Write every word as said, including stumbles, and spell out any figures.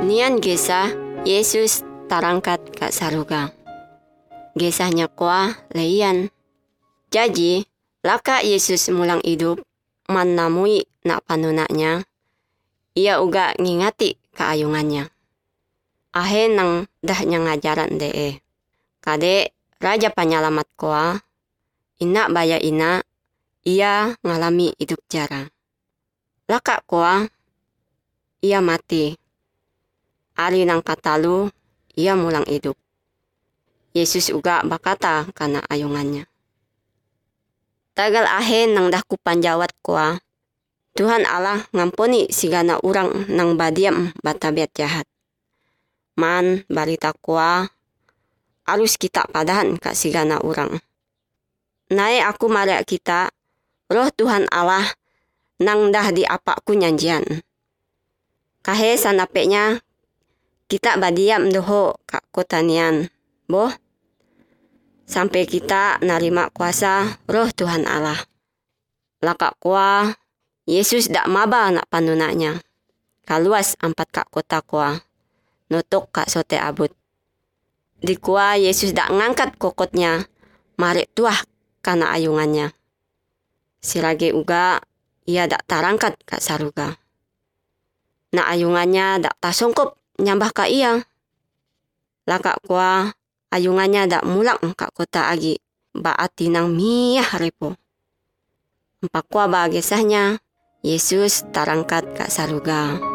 Nian gesah Yesus tarangkat ka saruga. Gesahnya kuah leian. Jadi, laka Yesus mulang hidup, manamui nak panunaknya, ia uga ngingati keayungannya. Ahe nang dahnya ngajaran dee. Kade raja penyelamat kuah, ina baya ina, ia ngalami hidup jarang. Laka kuah, ia mati. Ari nang katalu, ia mulang hidup. Yesus uga bakata kana ayungannya. Tagal ahe nang dahku panjawat kuah, Tuhan Allah ngampuni sigana urang nang badiam batabiat jahat. Man barita kuah, arus kita padahan ka sigana urang. Nae aku maria kita, roh Tuhan Allah nang dah di apaku nyanjian. Kahe sanapenya kita badiam doho ka kota nian, boh. Sampai kita narima kuasa roh Tuhan Allah. Laka kuah, Yesus dak maba nak panunaknya. Kaluas empat kak kota kuah, nutuk kak sote abut. Di kuah Yesus dak ngangkat kokotnya, mari tuah kana ayungannya. Sirage uga, ia dak tarangkat kak saruga. Na ayungannya dak tasongkop nyambah ka iya. Laka kuah, ayungannya dak mulang kak kota agi, baati nang miyah repo. Empak kuah bagesahnya, Yesus tarangkat kak saruga.